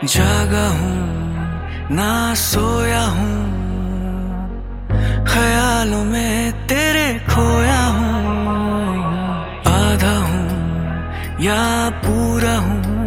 जागा हूँ ना सोया हूँ, ख्यालों में तेरे खोया हूँ। आधा हूँ या पूरा हूँ,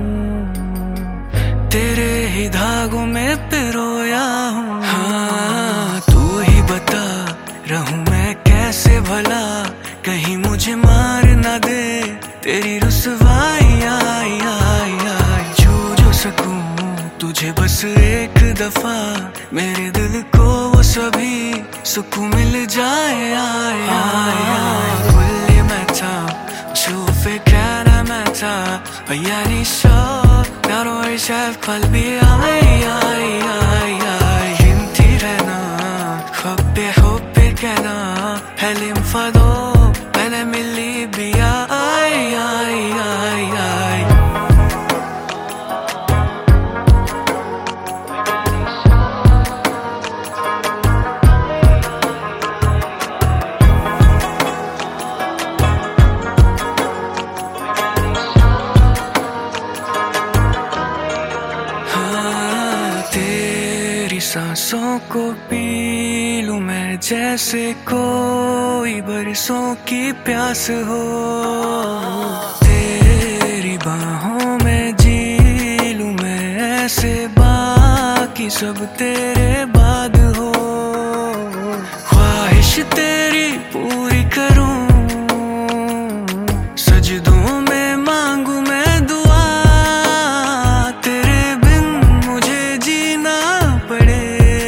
तेरे ही धागों में पिरोया हूँ। हाँ तू ही बता रहूं मैं कैसे भला, कहीं मुझे मार ना दे तेरी रुसवाई। आई आई आई जो सकूं तुझे बस एक दफा, मेरे दिल को वो सभी सुकून मिल जाए। आई आई आई kulli meta شوف كان متى يعني شوق نروي شاف قلبي. आई आई आई आई انتي هنا حبك انا حلم فضوء انا من ليبيا. आई आई आई आई सांसों को पी लूं मैं जैसे कोई बरसों की प्यास हो, तेरी बाहों में जी लूं मैं ऐसे बाकी सब तेरे बाद हो। ख्वाहिश तेरी पूरी करूं, सजदों में मांगू मैं दुआ, तेरे बिन मुझे जीना पड़े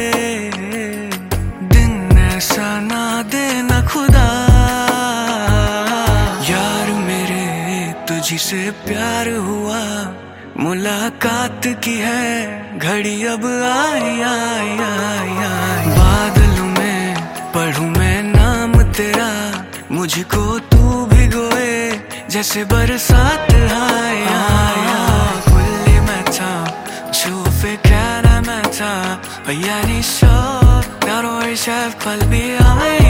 दिन ऐसा ना देना खुदा। यार मेरे तुझी से प्यार हुआ, मुलाकात की है घड़ी अब आई आई आई आई। बादलों में पढ़ूं मैं नाम तेरा, मुझको तू भिगोए जैसे बरसात। आई आई आई kulli meta شوفك أنا متى يعني شوق نروي شاف قلبي. आई